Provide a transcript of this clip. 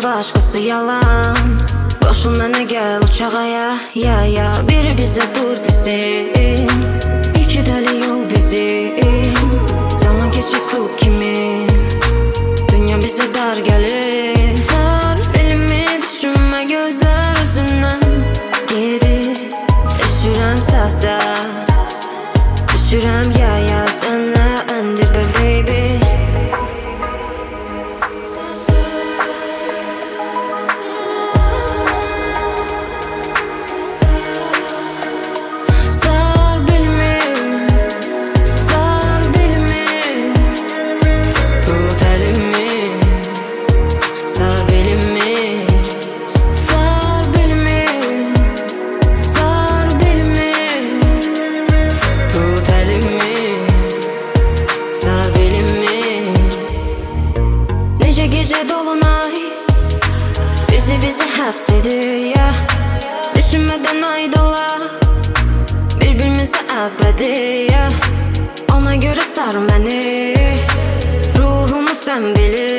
başqası yalan. Qoşul mənə gəl uçağa ya. Biri bizə dur desin, iki dəli yol bizim. Zaman keçir su kimi, dünya bizə dar gəlir. Tar elimi düşünmə, gözlər özündən gedir. Düşürəm səsə, düşürəm ya sənə ən dibə baby. Gece dolunay bizi həbs edir ya. Düşünmədən aydolar bir-birimizi əbədi ya. Ona görə sar məni, ruhumu sən bilir.